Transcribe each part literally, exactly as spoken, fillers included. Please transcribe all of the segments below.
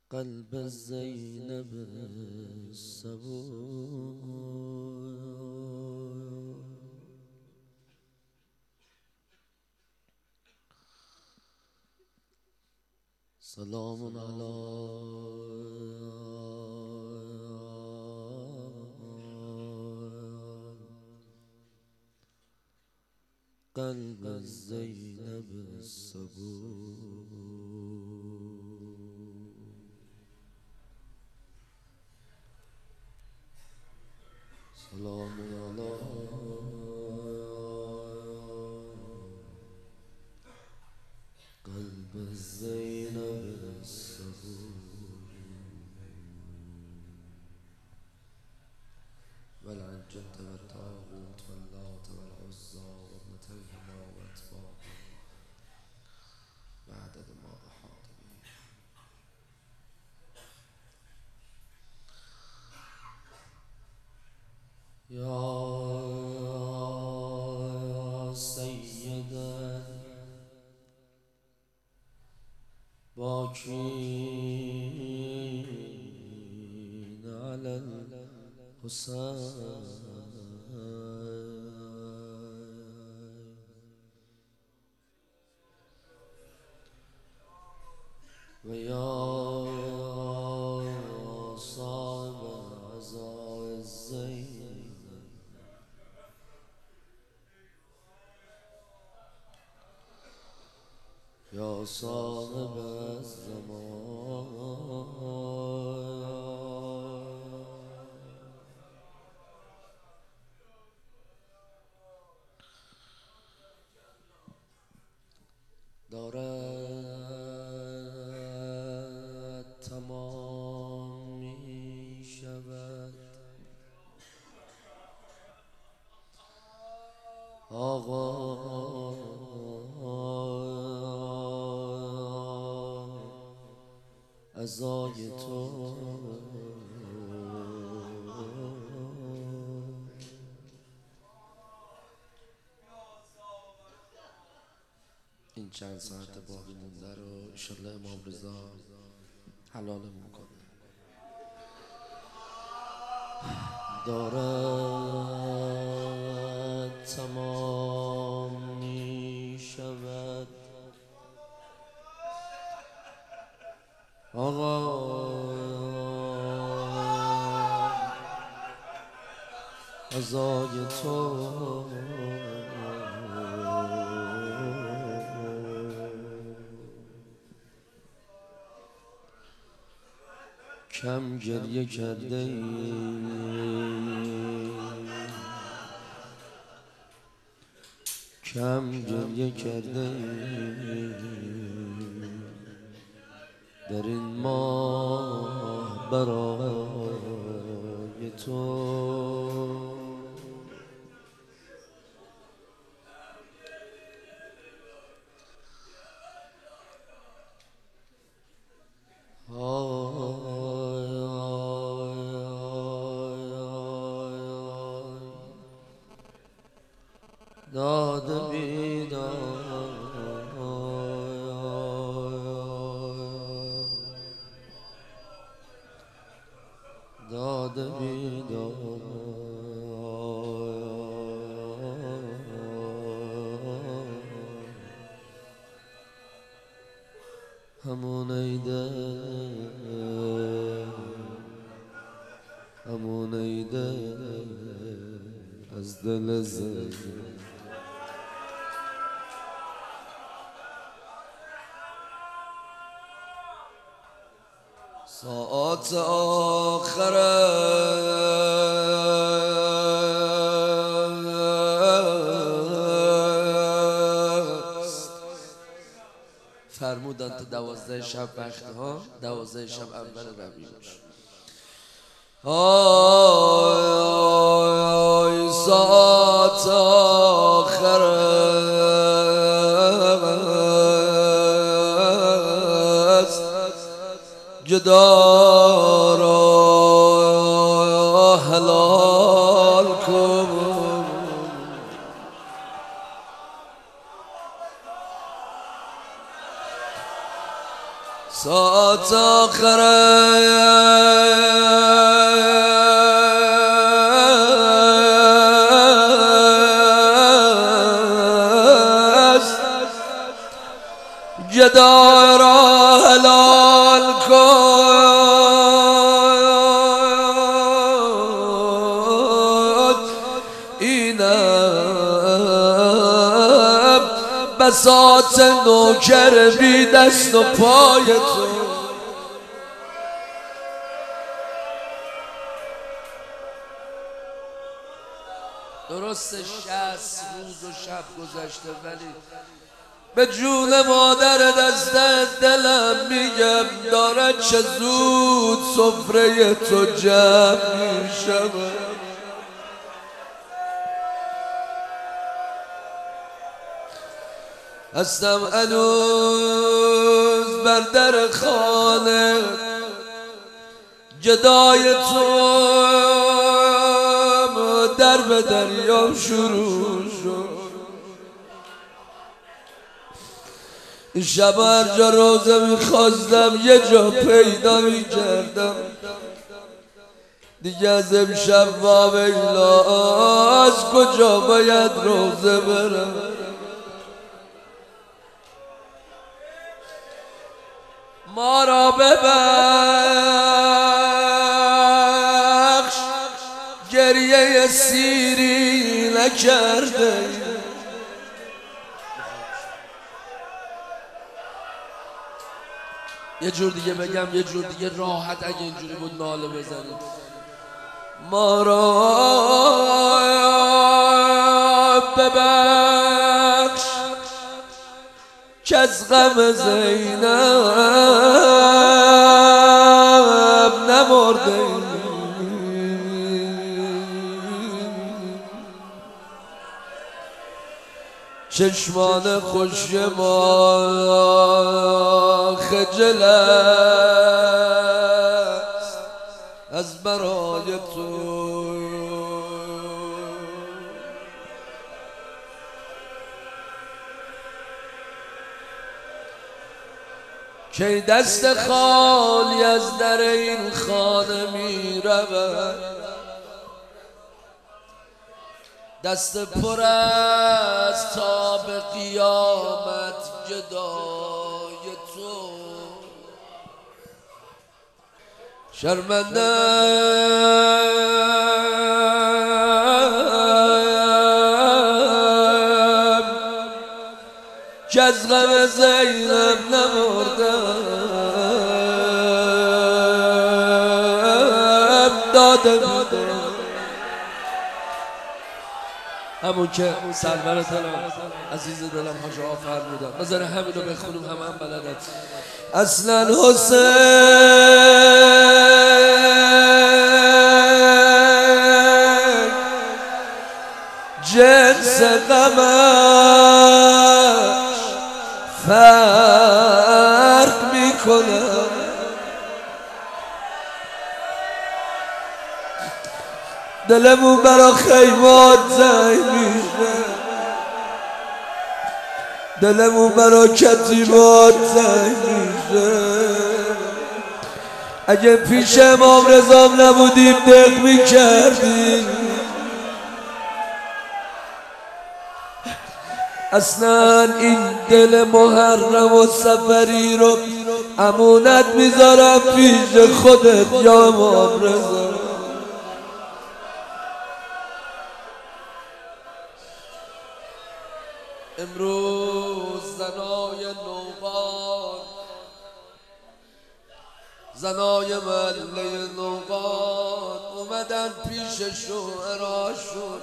قلب زینب صبور سلام علی قلب زینب صبور سلام علی قلب زینب صبور والعنجة والطاغوت واللات والعزى وابنتيهما واتباعهما بعدد ما أحاط به يا سيدا باكين على الحسين ويا صاحب عزاء الزين يا صاحب الزمان دارد تمام می شود آقا عزای تو این چند ساعت باقی مونده رو انشالله امام رضا حلالمون کنه. دارد تمام می شود آقا عزای تو کم گریه کرده ای کم گریه کرده ای در این ماه برای تو داد بیداد داد بیداد همون ایده همون ایده از دل زنده ساعت آخر است فرمودن تا دوازده شب وقت ها دوازده شب اول ربیع میشه. آی آی ساعت آخر است جدا را حلال کن ساعت آخر است گدا را حلال کن اینم بساط نوکر بی دست و پای تو درست شصت روز و شب گذشته ولی به جون مادر دست دلم میگم دارد چه زود سفره تو جمع میشود هستم هنوز بر در خانه گدای تو در به دریام شروع شد این شب هر جا روزه میخواستم یه جا پیدا میکردم دیگه از امشب واویلا از کجا باید روزه برم ما را ببخش گریه سیری نکرده یه جور دیگه بگم یه جور دیگه راحت اگه اینجوری بود ناله بزنید ما را ببخش که از غم زینب نمرده چشمان خوش ما خجل است از برای تو که دست خالی از در این خانه می رود دست پر از تا به قیامت گدای تو شرمندم که از غم زینب نمردم داده بودم همون که سرور دلم عزیز دلم حاج آقا فرمودن بذاره همینو بخونیم هم هم بلدت اصلا حسین جنس غمش فرق میکنه دلمون برا خیمات زنگ میشه دلمون برا کتیبات زنگ میشه اگه پیش امام رضام نبودیم دق میکردیم اصلا این دل محرم و سفری رو امونت میذارم پیش خودت یا امام رضا امروز زنای نوبان زنای محله نوبان اومدن پیش شعراشون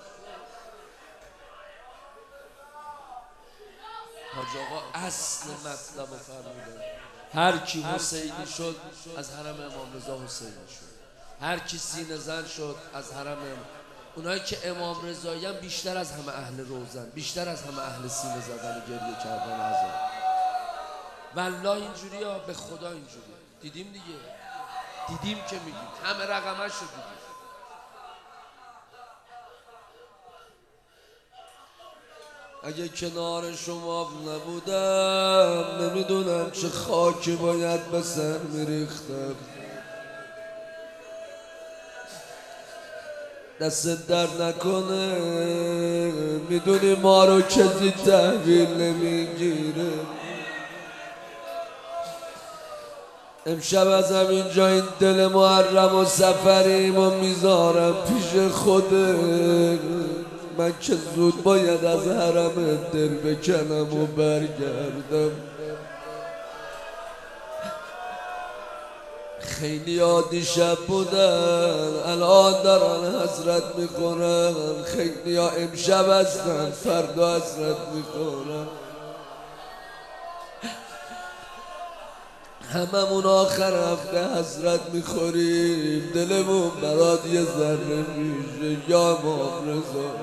حاج آقا اصل مطلب فرمودن هر کی حسینی شد از حرم امام رضا حسینی شد هر کی سینه زن شد از حرم امام اونایی که امام رضایی هم بیشتر از همه اهل روزن بیشتر از همه اهل سینه زدن و گریه کردن ازم والله اینجوری ها به خدا اینجوری دیدیم دیگه دیدیم که میگیم همه رقمش رو دیدیم اگه کنار شما نبودم نمیدونم چه خاکی باید به سر میریختم. دست درد نکنه، میدونی ما رو کسی تحویل نمیگیره. امشب از همینجا این دل محرم و سفریم و میذارم پیش خوده. من که زود باید از حرم دل بکنم و برگردم. خیلی ها دیشب بودن الان دارن حسرت میکنن، خیلی ها امشب هستن فردا حسرت میکنن. هممون آخر هفته حسرت میخوریم، دلمون برات یه ذره میشه یا امام رضا.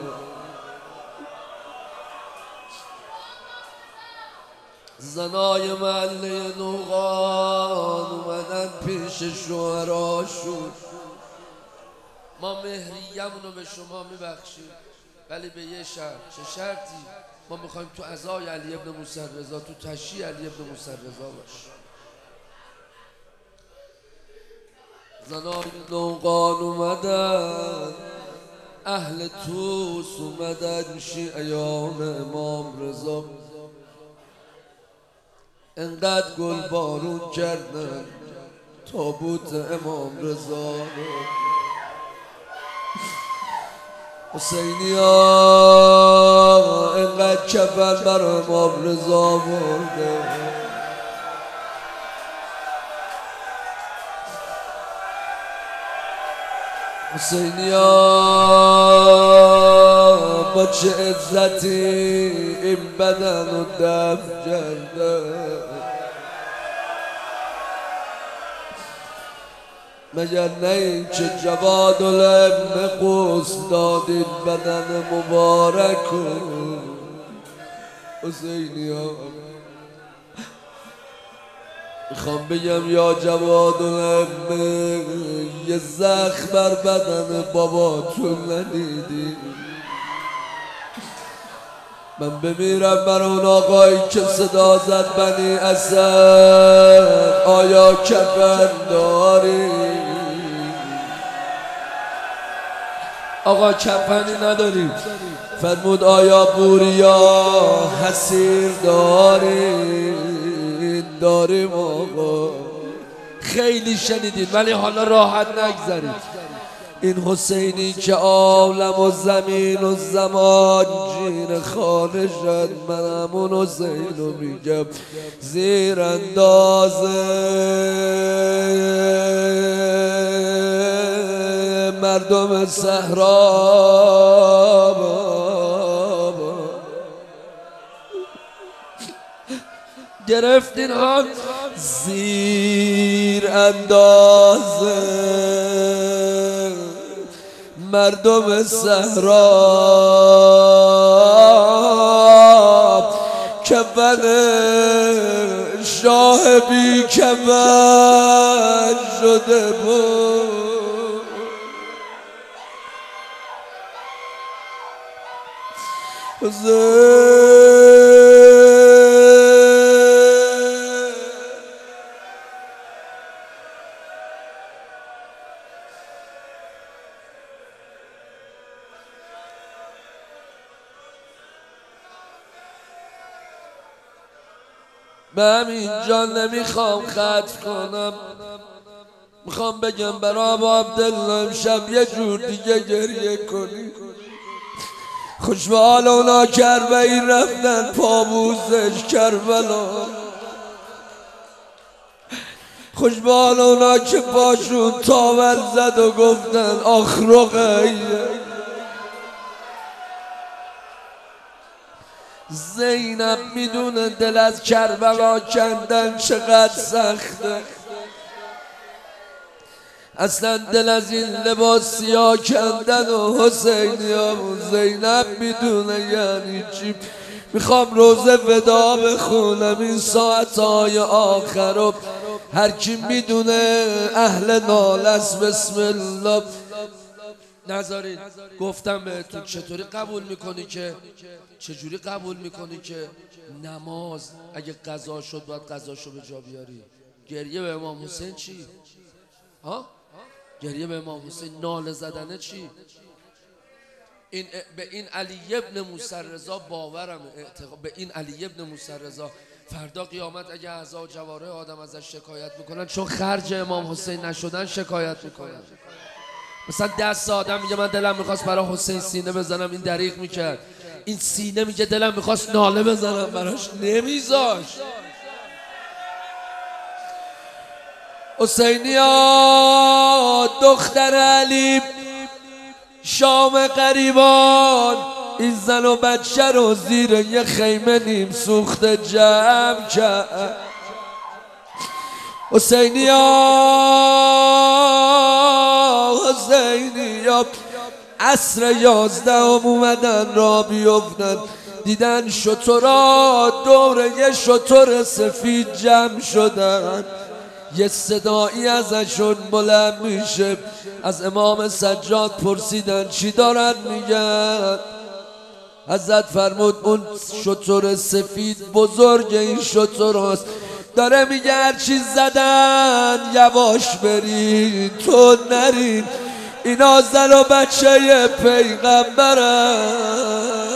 زنای محله نوغان اومدن پیش شوهراشون. ما مهریه‌مونو به شما میبخشیم ولی به یه شرط. چه شرطی؟ ما میخوایم تو عزای علی ابن موسی رضا، تو تشییع علی ابن موسی رضا باش. زنای نوغان اومدن، اهل توس اومدن، شیعیان امام رضا. انقدر گل بارون کردن تابوت امام رضا رو. حسینی ها انقدر کفن بر امام رضا برده. حسینی ها با چه عزتی این بدن رو دفن کرده. مگر نه این که جواد الابن قوس دادید بدن مبارک رو. حسینی ها میخوام بگم یا جواد الابن یه زخم بر بدن باباتون ندیدی؟ من بمیرم بر اون آقایی که صدا زد بنی اسد آیا کفن داری؟ آقا کفنی نداریم. فرمود آیا بوریا حسیر داری؟ داریم آقا. خیلی شنیدید ولی حالا راحت نگذارید. این حسینی که عالم و زمین و زمان جین خانه شد، من همون حسین رو میگم زیر اندازه مردم صحرا گرفتین ها، زیر اندازه مردم صحرا کفن شاه بی کفن شده بود. من اینجا نمیخوام خطف کنم، میخوام بگم برای ابا عبدالله امشب یه جور دیگه گریه کنی. خوش به حال اونا کربه‌ای رفتن پابوزش کربلا. خوش به حال اونا که پاشون تاول زد و گفتن آخ رقیه. زینب میدونه دل از کربلا کندن چقدر سخته. اصلا دل از این لباس سیاه کندن و حسینی ها زینب میدونه یعنی چی. میخوام روزه ودا بخونم این ساعتهای آخر رو. هر کی میدونه اهل نالست بسم الله. نذارین. گفتم بهتون چطوری قبول میکنی که چجوری قبول میکنی که نماز اگه قضا شد باید قضاشو به جا بیاری؟ گریه به امام حسین چی؟ ها؟ گریه به امام حسین ناله زدنه چی؟ این به این علی ابن موسی رضا باورم، به این علی ابن موسی رضا فردا قیامت اگه اعضا و جواره آدم ازش شکایت میکنن چون خرج امام حسین نشدن شکایت میکنن. مثلا دست آدم میگه من دلم میخواست برای حسین سینه بزنم، این دریغ میکرد. این سینه میگه دلم میخواست ناله بزنم براش، نمیذاش. حسینیا دختر علی شام غریبان این زن و بچه رو زیر یه خیمه نیم سوخته جمع کرد. حسینیا حسینیا عصر یازده هم اومدن را بیفتن، دیدن شترها دور یه شتر سفید جمع شدن. یه صدایی ازشون بلند میشه. از امام سجاد پرسیدن چی دارن میگن؟ حضرت فرمود اون شتر سفید بزرگ این شتر هست، داره میگه هرچی زدن یواش برین تو نرین، اینا زن و بچه پیغمبرن.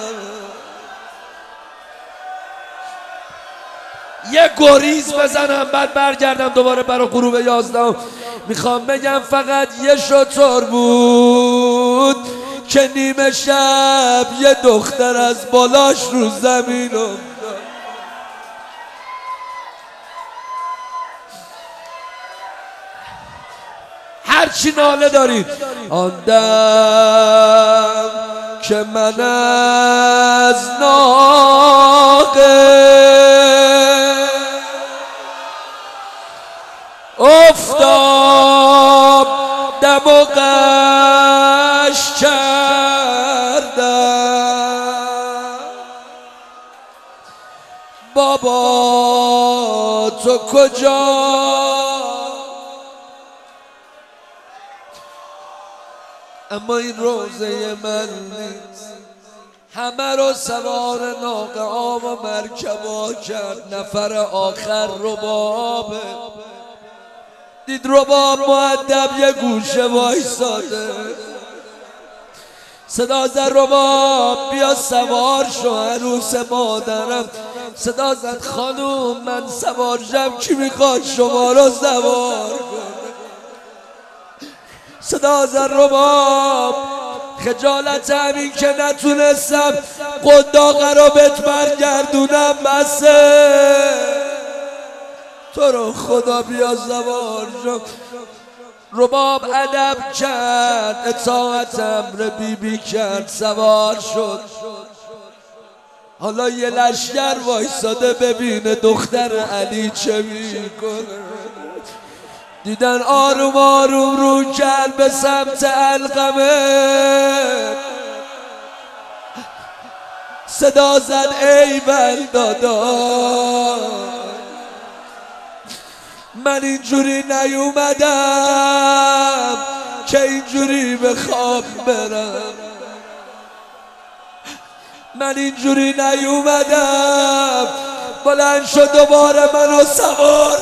یه گریز بزنم بعد برگردم دوباره برای غروب یازدهم. میخوام بگم فقط یه شتر بود که نیمه شب یه دختر از بالاش رو زمین افتاد. هرچی ناله دارید آن دم که من از ناقه افتاد دم و قش کردم. بابا تو کجا؟ اما این روزه من نیست. همه رو سوار ناقه ها و مرکبا کرد. نفر آخر ربابه. دید رباب مؤدب یه گوشه وایساده. صدا زد رباب بیا سوار شو عروس مادرم. صدا زد خانوم من سوار شم، کی میخواد شما رو سوار کنه؟ صدا زد رباب خجالت همین که نتونستم قنداقه رو بهت برگردونم بسه، تو رو خدا بیا سوار شو. رباب ادب کرد، اطاعت امر بی بی کرد، سوار شد. حالا یه لشگر وایساده ببینه دختر علی چه میکنه. دیدن آروم آروم رو کرد به سمت علقمه. صدا زد ای بلدادا من اینجوری نیومدم که اینجوری به خواب برم. من اینجوری نیومدم. بلند شد دوباره منو سوار.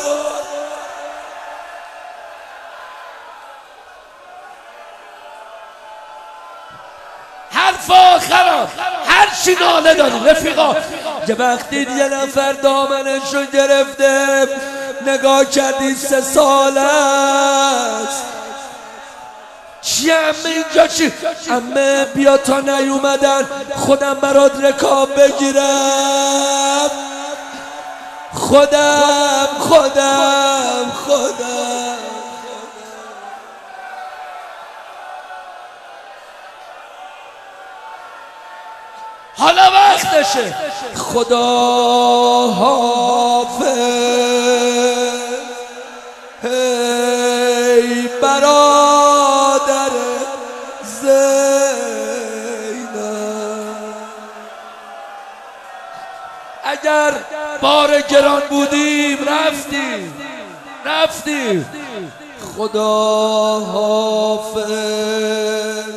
حرف آخرم هر چی ناله داری رفیقا. یه وقتی یه نفر دامنشو گرفته نگاه کردی سه سال است. چی امه اینجا چی؟ امه بیا تا نیومدن خودم برات رکاب بگیرم. خودم خودم خودم حالا وقتشه. خدا حافظ هی برادر زینب. اگر بار گران بودیم رفتیم رفتیم. خدا حافظ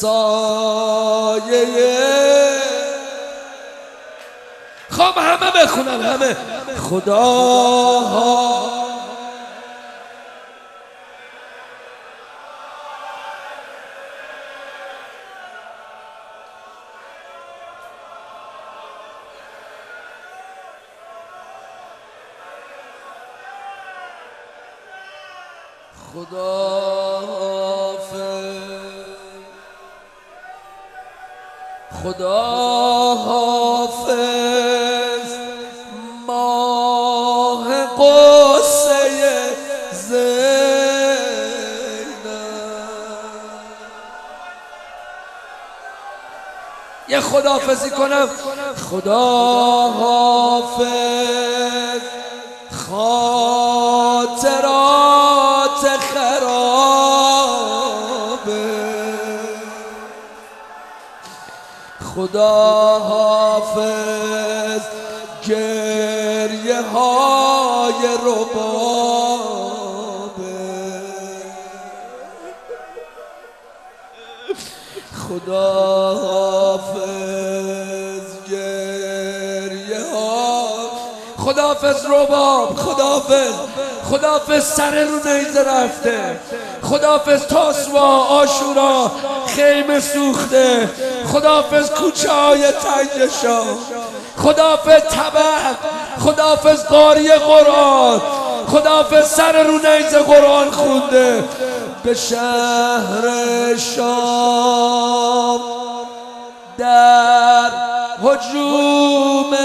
سایه. خب همه بخونن، همه. خدا خدا حافظ، خدا حافظ ماه قصه زینب. یه خداحافظی کنم. خدا حافظ خاطرات خرابه. خدا حافظ گریه های ربابه. خدا حافظ گریه ها. خداحافظ رباب، خداحافظ، خداحافظ سر رو نیزه رفته، خداحافظ تاسوعا عاشورا خیمه سوخته، خداحافظ کوچه های تنگ شاه، خداحافظ طبق، خداحافظ قاری قرآن، خداحافظ سر رو نیزه قرآن خونده. به شهر شام در هجوم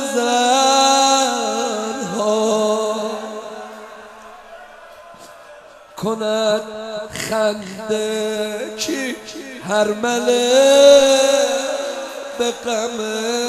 نظرها کند خنده کی هر مله به غمه.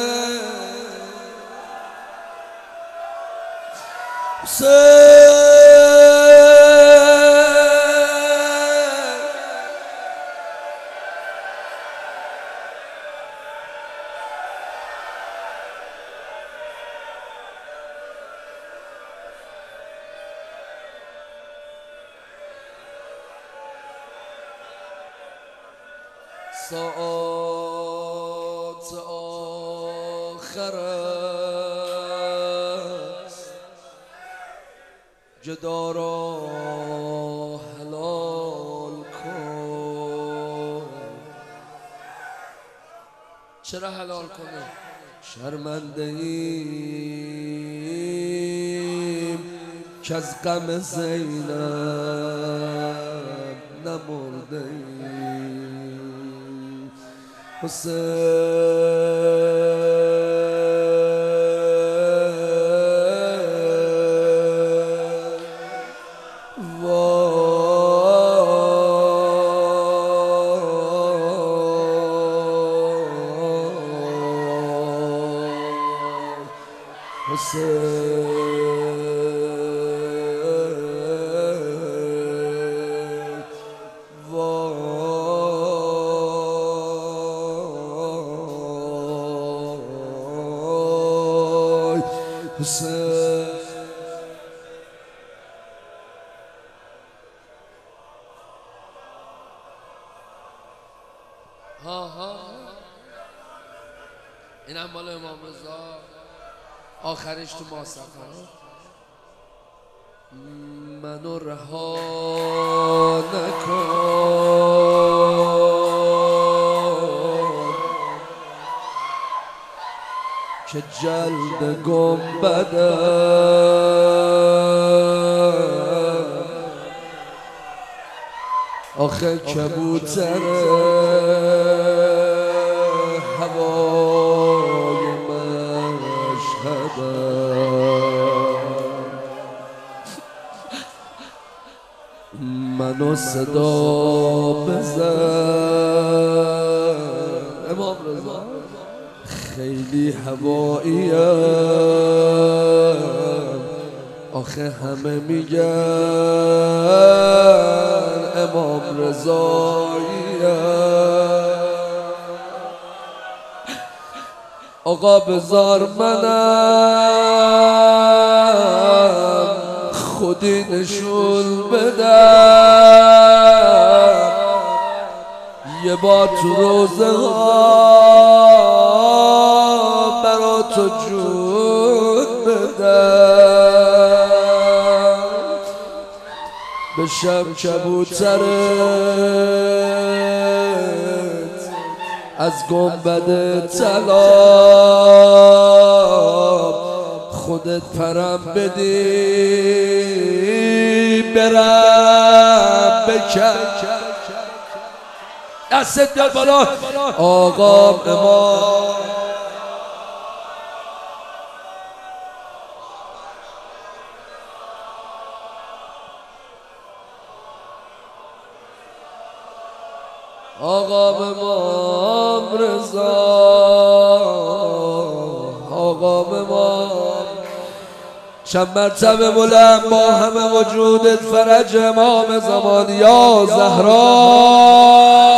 ساعات آخر است جدا را حلال کن. چرا حلال کنه؟ شرمنده ایم که از غم زینب نمرده ایم. حسین حسین ها ها اینم مال امام رضا، آخرش تو ماسفه. منو رها نکن که جلد گنبدم آخه کبوتر هوای مشهدم. منو صدا بزن امام رضا، خیلی هواییم آخه همه میگن امام رضاییم. آقا بذار منم خودی نشون بدم یه بار تو روزه ها برا تو جون بدم بشم کبوترت از گنبد طلا خودت پرم بدی برم بکن دست دل بالا آقا امام آقا امام رضا آقا امام چند مرتبه بلند با همه وجودت فرج امام زمان یا زهرا